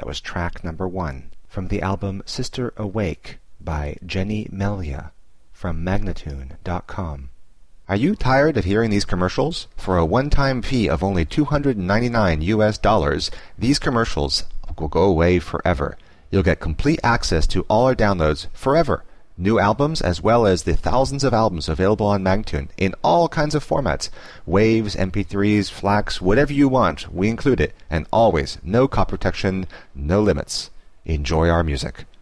was track number 1 from the album Sister Awake by Jenny Melia from Magnatune.com. Are you tired of hearing these commercials? For a one-time fee of only $299, these commercials will go away forever. You'll get complete access to all our downloads forever. New albums as well as the thousands of albums available on Magnatune in all kinds of formats. Waves, MP3s, FLACs, whatever you want, we include it. And always, no copy protection, no limits. Enjoy our music.